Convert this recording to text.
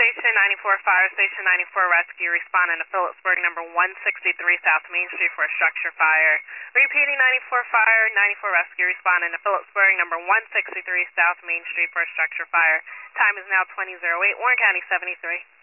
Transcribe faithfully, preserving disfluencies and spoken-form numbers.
Station ninety-four Fire Station ninety-four Rescue responding to Phillipsburg number one sixty-three South Main Street for a structure fire. Repeating ninety-four Fire, ninety-four Rescue responding to Phillipsburg number one sixty-three South Main Street for a structure fire. Time is now twenty oh eight, Warren County seventy-three.